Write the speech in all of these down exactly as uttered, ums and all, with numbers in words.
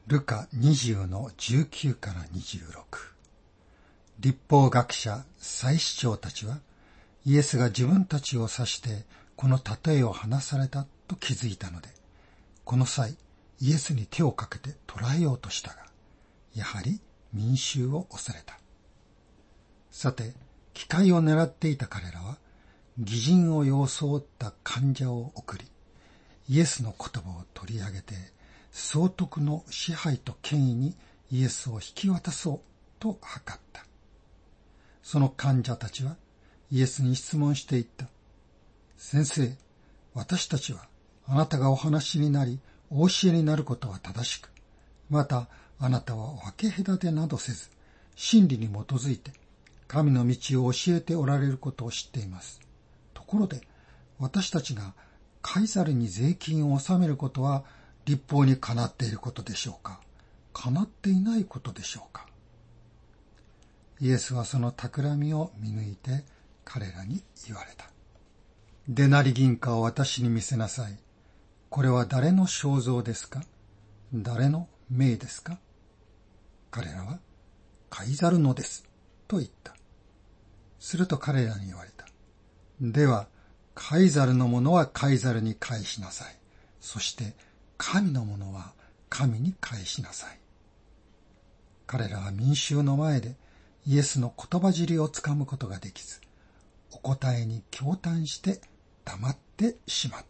ルカにじゅうのじゅうきゅうからにじゅうろく。律法学者、祭司長たちは、イエスが自分たちを指してこの例えを話されたと気づいたので、この際、イエスに手をかけて捕らえようとしたが、やはり民衆を恐れた。さて、機会を狙っていた彼らは、義人を装った患者を送り、イエスの言葉を取り上げて、総督の支配と権威にイエスを引き渡そうと図った。その患者たちはイエスに質問していった。先生、私たちはあなたがお話になり、お教えになることは正しく、またあなたは分け隔てなどせず、真理に基づいて神の道を教えておられることを知っています。ところで、私たちがカイザルに税金を納めることは律法にかなっていることでしょうか、かなっていないことでしょうか。イエスはその企みを見抜いて彼らに言われた。デナリ銀貨を私に見せなさい。これは誰の肖像ですか？誰の名ですか？彼らは、カイザルのです、と言った。すると彼らに言われた。では、カイザルのものはカイザルに返しなさい。そして、神のものは神に返しなさい。彼らは民衆の前でイエスの言葉尻をつかむことができず、お答えに驚嘆して黙ってしまった。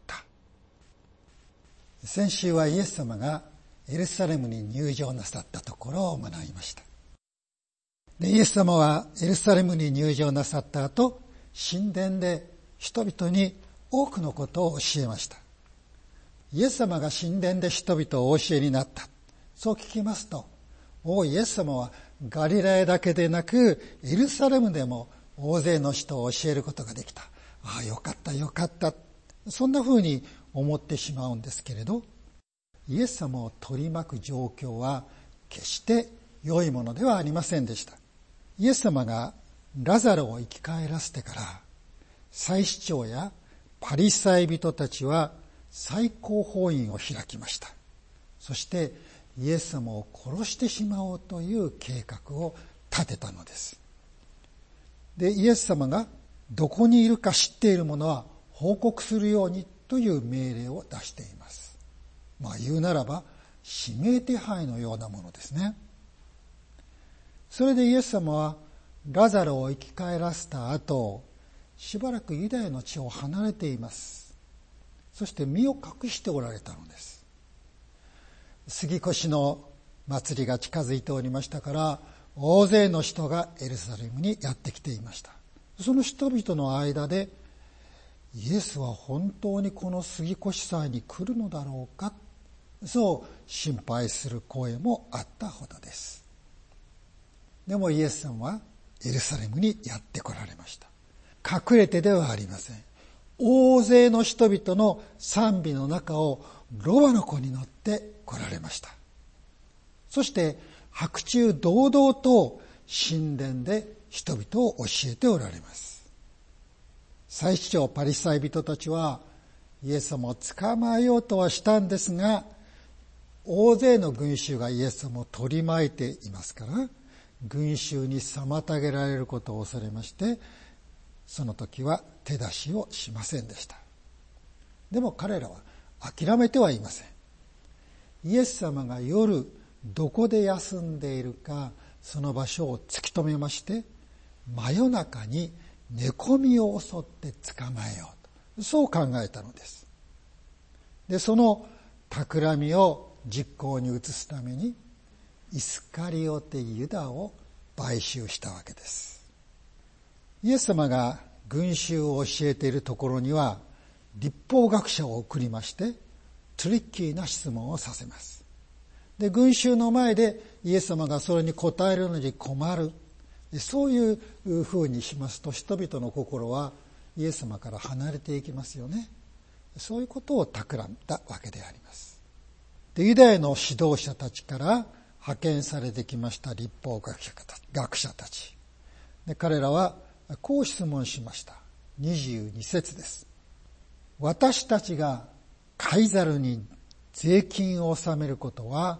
先週はイエス様がエルサレムに入場なさったところを学びました。で、イエス様はエルサレムに入場なさった後、神殿で人々に多くのことを教えました。イエス様が神殿で人々をお教えになった。そう聞きますと、おイエス様はガリラヤだけでなくエルサレムでも大勢の人を教えることができた。ああ、よかったよかった。そんな風に思ってしまうんですけれど、イエス様を取り巻く状況は決して良いものではありませんでした。イエス様がラザロを生き返らせてから、祭司長やパリサイ人たちは最高法院を開きました。そしてイエス様を殺してしまおうという計画を立てたのです。で、イエス様がどこにいるか知っている者は報告するようにという命令を出しています。まあ言うならば指名手配のようなものですね。それでイエス様はラザロを生き返らせた後、しばらくユダヤの地を離れています。そして身を隠しておられたのです。杉越の祭りが近づいておりましたから、大勢の人がエルサレムにやってきていました。その人々の間で、イエスは本当にこの杉越祭に来るのだろうか、そう心配する声もあったほどです。でもイエス様はエルサレムにやって来られました。隠れてではありません。大勢の人々の賛美の中をロバの子に乗って来られました。そして白昼堂々と神殿で人々を教えておられます。祭司長パリサイ人たちはイエス様を捕まえようとはしたんですが、大勢の群衆がイエス様を取り巻いていますから、群衆に妨げられることを恐れまして、その時は手出しをしませんでした。でも彼らは諦めてはいません。イエス様が夜どこで休んでいるか、その場所を突き止めまして、真夜中に寝込みを襲って捕まえようと、そう考えたのです。で、その企みを実行に移すためにイスカリオテユダを買収したわけです。イエス様が群衆を教えているところには律法学者を送りまして、トリッキーな質問をさせます。で、群衆の前でイエス様がそれに答えるのに困る。そういうふうにしますと、人々の心はイエス様から離れていきますよね。そういうことを企んだわけであります。で、ユダヤの指導者たちから派遣されてきました律法学者学者たち。で、彼らはこう質問しました。にじゅうに節です。私たちがカイザルに税金を納めることは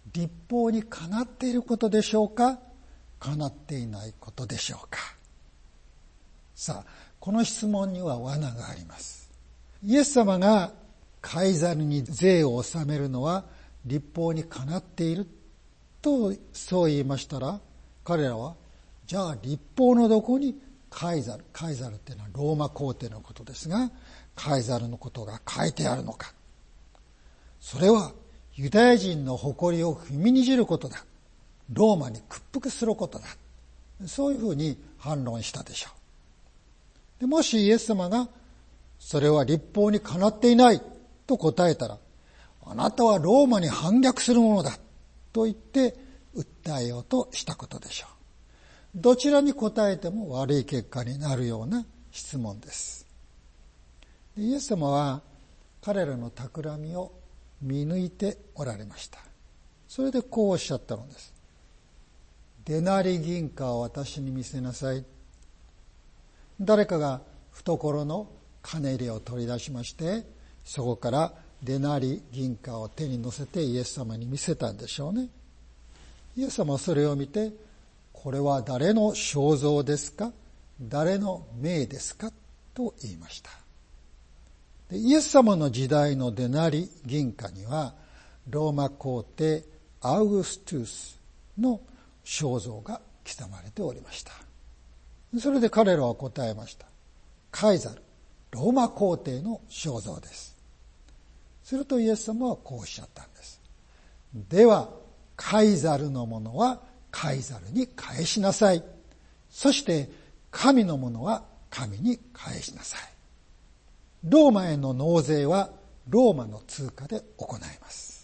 律法にかなっていることでしょうか、かなっていないことでしょうか。さあ、この質問には罠があります。イエス様がカイザルに税を納めるのは律法にかなっているとそう言いましたら、彼らはじゃあ律法のどこにカイザル、カイザルっていうのはローマ皇帝のことですが、カイザルのことが書いてあるのか。それはユダヤ人の誇りを踏みにじることだ。ローマに屈服することだ。そういうふうに反論したでしょう。でもしイエス様がそれは律法にかなっていないと答えたら、あなたはローマに反逆するものだと言って訴えようとしたことでしょう。どちらに答えても悪い結果になるような質問です。イエス様は彼らの企みを見抜いておられました。それでこうおっしゃったのです。デナリ銀貨を私に見せなさい。誰かが懐の金入れを取り出しまして、そこからデナリ銀貨を手に乗せてイエス様に見せたんでしょうね。イエス様はそれを見て、これは誰の肖像ですか、誰の名ですかと言いました。でイエス様の時代のデナリ銀貨にはローマ皇帝アウグストゥスの肖像が刻まれておりました。それで彼らは答えました。カイザル、ローマ皇帝の肖像です。するとイエス様はこうおっしゃったんです。ではカイザルのものはカイザルに返しなさい。そして神のものは神に返しなさい。ローマへの納税はローマの通貨で行います。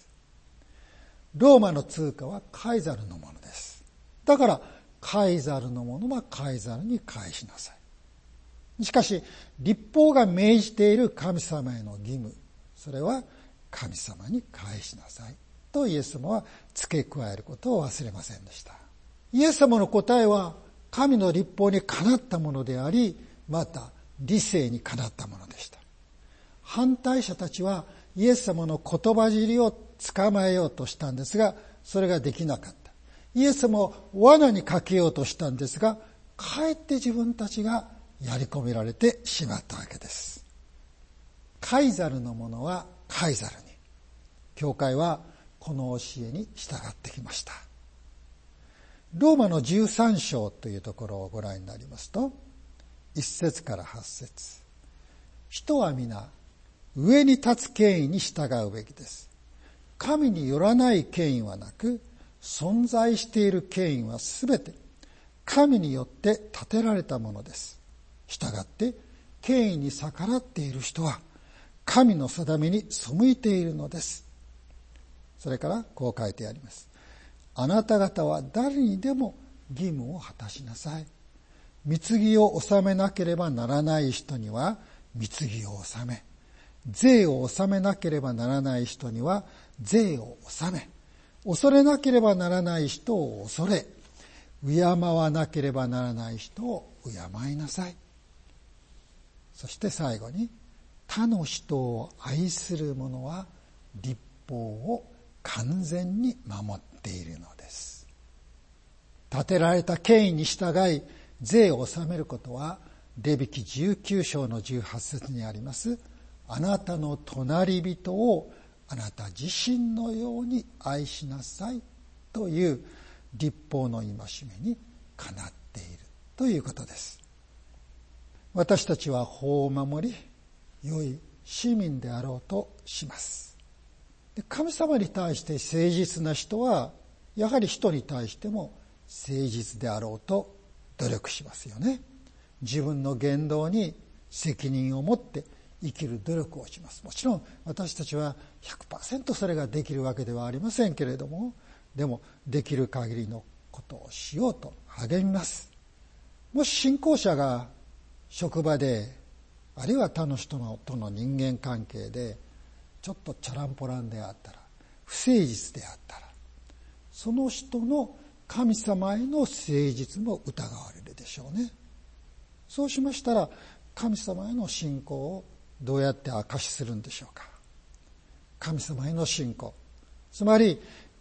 ローマの通貨はカイザルのものです。だからカイザルのものはカイザルに返しなさい。しかし律法が命じている神様への義務、それは神様に返しなさいとイエス様は付け加えることを忘れませんでした。イエス様の答えは神の律法にかなったものであり、また理性にかなったものでした。反対者たちはイエス様の言葉尻を捕まえようとしたんですが、それができなかった。イエス様を罠にかけようとしたんですが、かえって自分たちがやり込められてしまったわけです。カイザルのものはカイザルに、教会はこの教えに従ってきました。ローマのじゅうさん章というところをご覧になりますと、いっ節からはち節。人は皆上に立つ権威に従うべきです。神によらない権威はなく、存在している権威はすべて神によって立てられたものです。したがって権威に逆らっている人は神の定めに背いているのです。それからこう書いてあります。あなた方は誰にでも義務を果たしなさい。貢ぎを納めなければならない人には貢ぎを納め、税を納めなければならない人には税を納め、恐れなければならない人を恐れ、敬わなければならない人を敬いなさい。そして最後に、他の人を愛する者は律法を完全に守っているのです。立てられた権威に従い税を納めることは、レビ記じゅうきゅう章のじゅうはち節にあります、あなたの隣人をあなた自身のように愛しなさいという律法の戒めにかなっているということです。私たちは法を守り、良い市民であろうとします。で、神様に対して誠実な人は、やはり人に対しても誠実であろうと努力しますよね。自分の言動に責任を持って生きる努力をします。もちろん私たちは ひゃくパーセント それができるわけではありませんけれども、でもできる限りのことをしようと励みます。もし信仰者が職場で、あるいは他の人のとの人間関係でちょっとチャランポランであったら、不誠実であったら、その人の神様への誠実も疑われるでしょうね。そうしましたら、神様への信仰をどうやって証しするんでしょうか。神様への信仰、つまり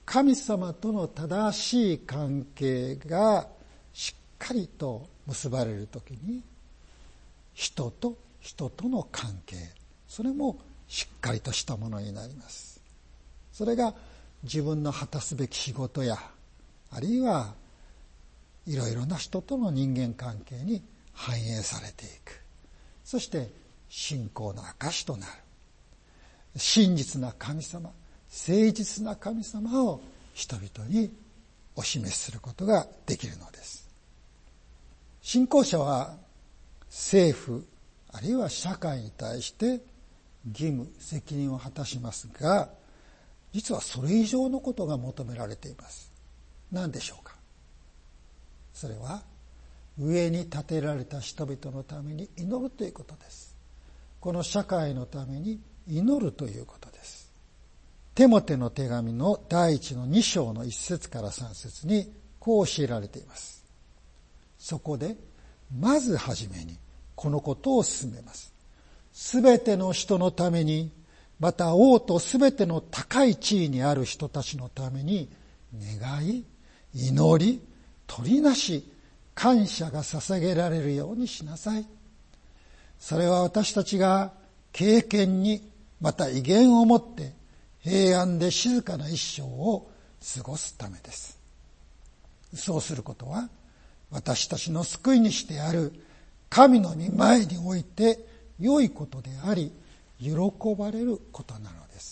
神様との正しい関係がしっかりと結ばれるときに、人と人との関係、それもしっかりとしたものになります。それが自分の果たすべき仕事や、あるいはいろいろな人との人間関係に反映されていく。そして信仰の証となる。真実な神様、誠実な神様を人々にお示しすることができるのです。信仰者は政府あるいは社会に対して義務、責任を果たしますが、実はそれ以上のことが求められています。何でしょうか。それは上に立てられた人々のために祈るということです。この社会のために祈るということです。テモテの手紙の第一のに章の一節から三節にこう教えられています。そこでまずはじめにこのことを進めます。すべての人のために、また王とすべての高い地位にある人たちのために願い、祈り、取りなし、感謝が捧げられるようにしなさい。それは私たちが敬虔に、また威厳を持って平安で静かな一生を過ごすためです。そうすることは、私たちの救い主である神の御前において良いことであり、喜ばれることなのです。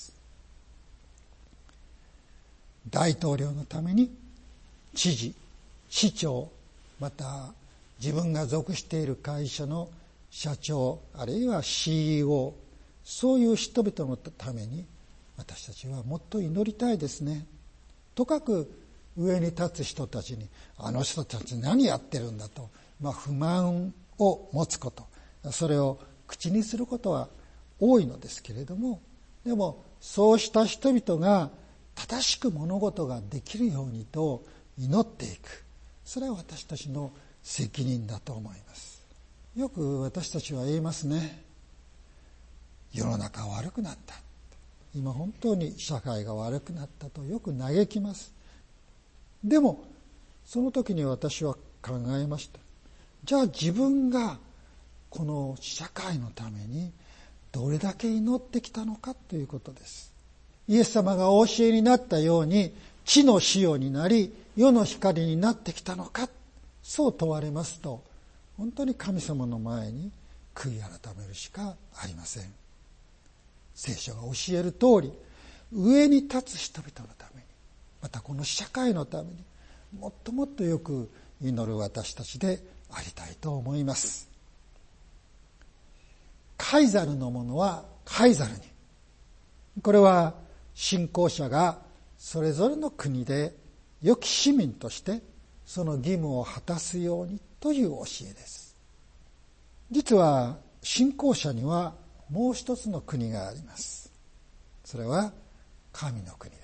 大統領のために知事、市長、また自分が属している会社の社長、あるいは シーイーオー、そういう人々のために私たちはもっと祈りたいですね。とかく上に立つ人たちに、あの人たち何やってるんだと、まあ、不満を持つこと、それを口にすることは多いのですけれども、でもそうした人々が正しく物事ができるようにと祈っていく、それは私たちの責任だと思います。よく私たちは言いますね。世の中は悪くなった、今本当に社会が悪くなったとよく嘆きます。でもその時に私は考えました。じゃあ自分がこの社会のためにどれだけ祈ってきたのかということです。イエス様がお教えになったように地の塩になり世の光になってきたのか、そう問われますと、本当に神様の前に悔い改めるしかありません。聖書が教える通り、上に立つ人々のために、またこの社会のためにもっともっとよく祈る私たちでありたいと思います。カイザルのものはカイザルに、これは信仰者がそれぞれの国で良き市民としてその義務を果たすようにという教えです。実は信仰者にはもう一つの国があります。それは神の国です。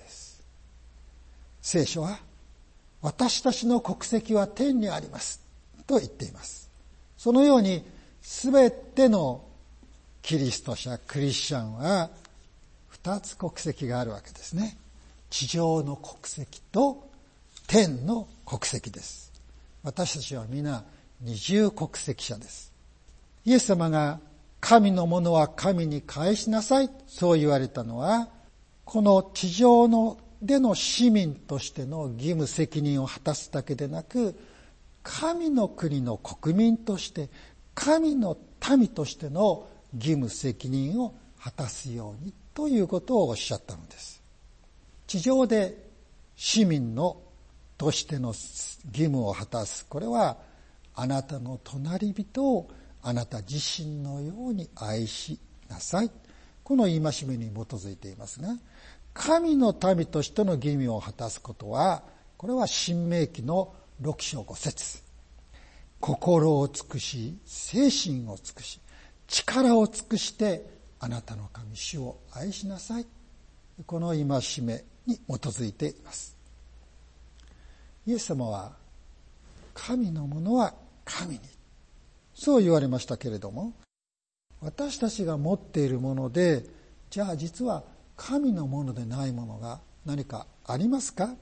聖書は私たちの国籍は天にありますと言っています。そのようにすべてのキリスト者、クリスチャンは二つ国籍があるわけですね。地上の国籍と天の国籍です。私たちは皆二重国籍者です。イエス様が神のものは神に返しなさい、そう言われたのは、この地上のでの市民としての義務責任を果たすだけでなく、神の国の国民として神の民としての義務責任を果たすようにということをおっしゃったのです。地上で市民のとしての義務を果たす、これはあなたの隣人をあなた自身のように愛しなさい、この戒めに基づいていますが、神の民としての義務を果たすことは、これは申命記のろく章ご節、心を尽くし精神を尽くし力を尽くしてあなたの神主を愛しなさい、この戒めに基づいています。イエス様は神のものは神に、そう言われましたけれども、私たちが持っているもので、じゃあ実は神のものでないものが何かありますか？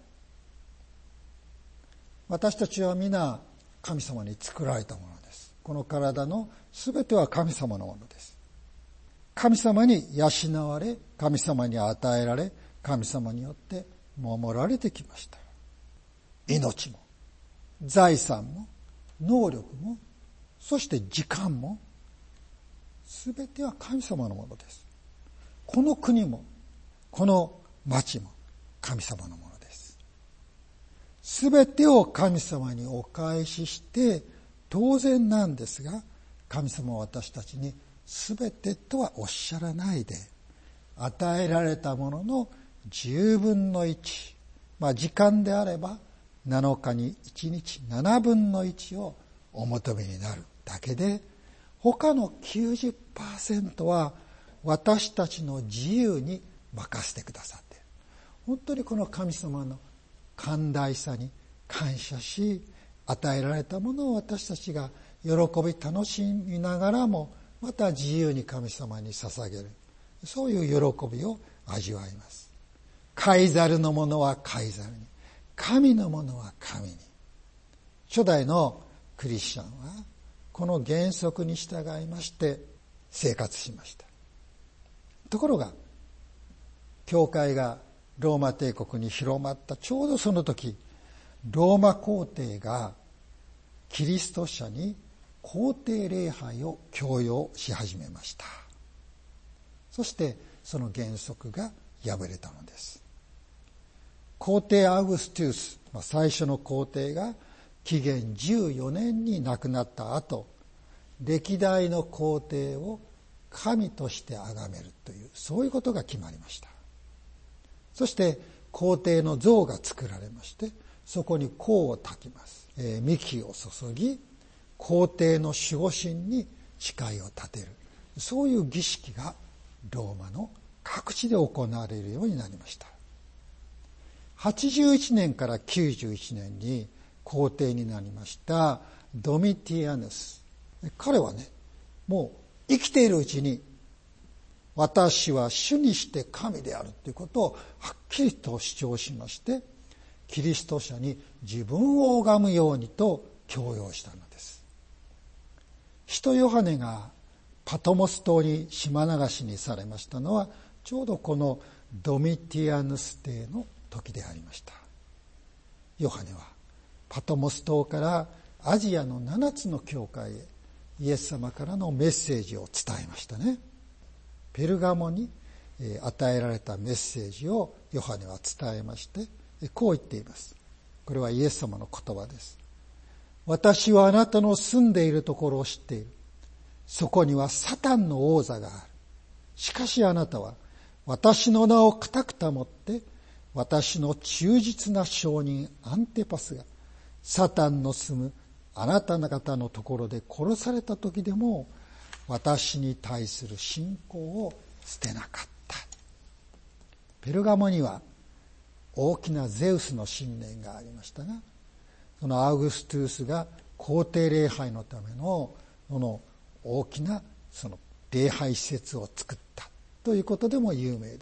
私たちは皆神様に作られたものです。この体のすべては神様のものです。神様に養われ、神様に与えられ、神様によって守られてきました。命も、財産も、能力も、そして時間も、すべては神様のものです。この国も、この町も神様のものです。すべてを神様にお返しして当然なんですが、神様は私たちにすべてとはおっしゃらないで、与えられたもののじゅうぶんのいち、まあ時間であればなのかにいちにちななぶんのいちをお求めになるだけで、他の きゅうじゅっパーセント は私たちの自由に任せてくださっている。本当にこの神様の寛大さに感謝し、与えられたものを私たちが喜び楽しみながらも、また自由に神様に捧げる、そういう喜びを味わいます。カイザルのものはカイザルに、神のものは神に。初代のクリスチャンはこの原則に従いまして生活しました。ところが教会がローマ帝国に広まったちょうどその時、ローマ皇帝がキリスト者に皇帝礼拝を強要し始めました。そしてその原則が破れたのです。皇帝アウグストゥス、最初の皇帝が紀元じゅうよねんに亡くなった後、歴代の皇帝を神として崇めるという、そういうことが決まりました。そして皇帝の像が作られまして、そこに香を焚きます。えー、幹を注ぎ、皇帝の守護神に誓いを立てる、そういう儀式がローマの各地で行われるようになりました。はちじゅういちねんからきゅうじゅういちねんに皇帝になりましたドミティアヌス。彼はね、もう生きているうちに私は主にして神であるということをはっきりと主張しまして、キリスト者に自分を拝むようにと強要したのです。使徒ヨハネがパトモス島に島流しにされましたのはちょうどこのドミティアヌス帝の時でありました。ヨハネはパトモス島からアジアのななつの教会へイエス様からのメッセージを伝えましたね。ペルガモに与えられたメッセージをヨハネは伝えまして、こう言っています。これはイエス様の言葉です。私はあなたの住んでいるところを知っている。そこにはサタンの王座がある。しかしあなたは私の名を固く保って、私の忠実な証人アンテパスがサタンの住むあなた方のところで殺された時でも、私に対する信仰を捨てなかった。ペルガモには大きなゼウスの神殿がありましたが、そのアウグストゥースが皇帝礼拝のためのその大きなその礼拝施設を作ったということでも有名です。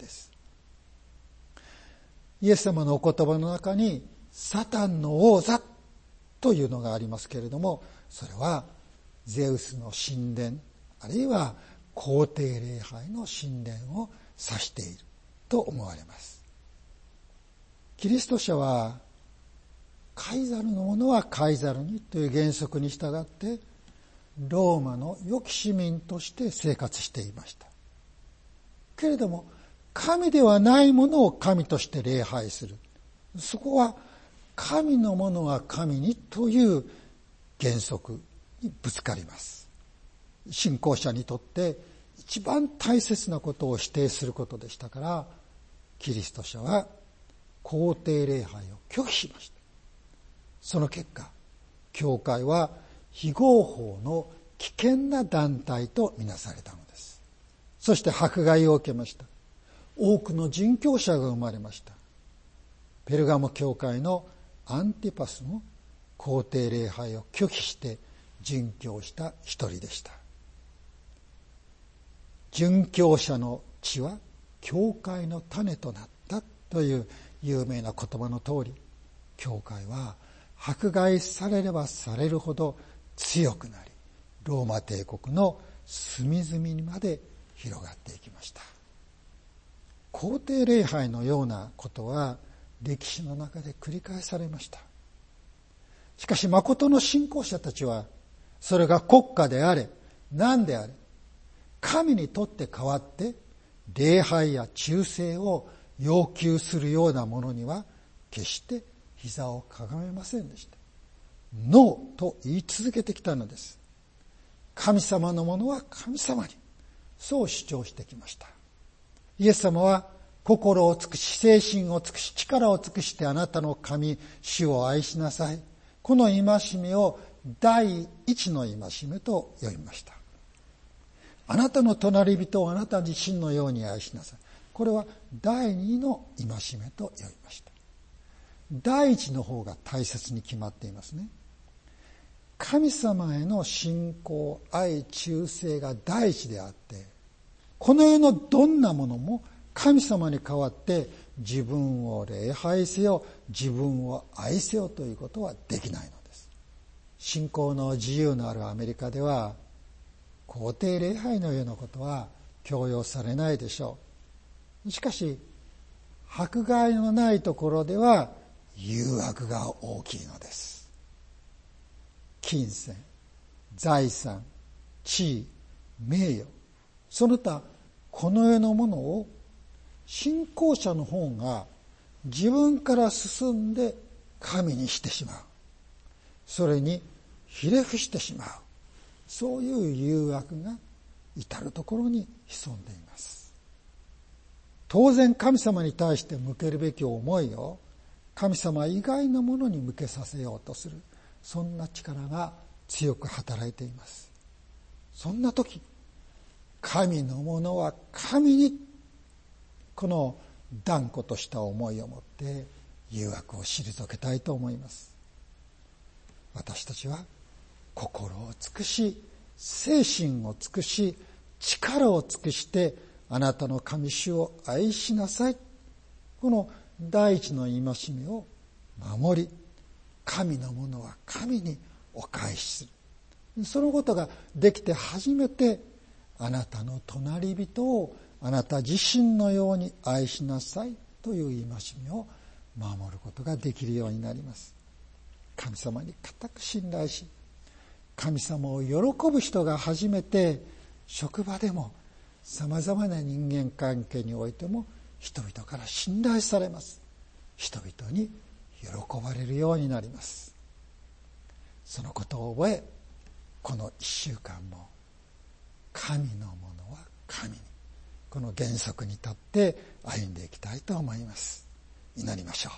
イエス様のお言葉の中にサタンの王座というのがありますけれども、それはゼウスの神殿、あるいは皇帝礼拝の神殿を指していると思われます。キリスト者はカイザルのものはカイザルにという原則に従ってローマの良き市民として生活していました。けれども神ではないものを神として礼拝する、そこは神のものは神にという原則にぶつかります。信仰者にとって一番大切なことを否定することでしたから、キリスト者は皇帝礼拝を拒否しました。その結果、教会は非合法の危険な団体とみなされたのです。そして迫害を受けました。多くの殉教者が生まれました。ペルガモ教会のアンティパスも皇帝礼拝を拒否して殉教した一人でした。殉教者の血は教会の種となったという有名な言葉の通り、教会は迫害されればされるほど強くなり、ローマ帝国の隅々にまで広がっていきました。皇帝礼拝のようなことは歴史の中で繰り返されました。しかし誠の信仰者たちは、それが国家であれ何であれ、神にとって代わって礼拝や忠誠を要求するようなものには決して膝をかがめませんでした。ノーと言い続けてきたのです。神様のものは神様に、そう主張してきました。イエス様は心を尽くし、精神を尽くし、力を尽くしてあなたの神、主を愛しなさい。この戒めを第一の戒めと呼びました。あなたの隣人をあなた自身のように愛しなさい。これは第二の戒めと呼びました。第一の方が大切に決まっていますね。神様への信仰、愛、忠誠が第一であって、この世のどんなものも神様に代わって自分を礼拝せよ、自分を愛せよということはできないのです。信仰の自由のあるアメリカでは、皇帝礼拝のようなことは強要されないでしょう。しかし、迫害のないところでは誘惑が大きいのです。金銭、財産、地位、名誉、その他この世のものを信仰者の方が自分から進んで神にしてしまう。それにひれ伏してしまう。そういう誘惑が至るところに潜んでいます。当然神様に対して向けるべき思いを神様以外のものに向けさせようとする、そんな力が強く働いています。そんな時、神のものは神にこの断固とした思いを持って誘惑を退けたいと思います。私たちは心を尽くし、精神を尽くし、力を尽くしてあなたの神主を愛しなさい。この第一の戒めを守り、神のものは神にお返しする。そのことができて初めて、あなたの隣人をあなた自身のように愛しなさいという戒めを守ることができるようになります。神様に固く信頼し、神様を喜ぶ人が初めて職場でもさまざまな人間関係においても人々から信頼されます。人々に喜ばれるようになります。そのことを覚え、この一週間も神のものは神に、この原則に立って歩んでいきたいと思います。祈りましょう。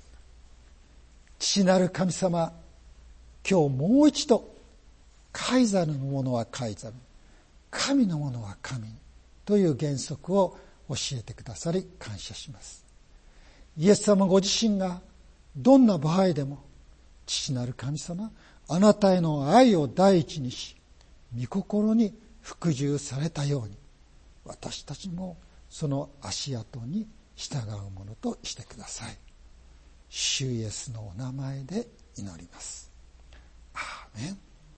父なる神様、今日もう一度カイザルのものはカイザル、神のものは神という原則を教えてくださり感謝します。イエス様ご自身がどんな場合でも父なる神様、あなたへの愛を第一にし、御心に服従されたように、私たちもその足跡に従うものとしてください。主イエスのお名前で祈ります。アーメン。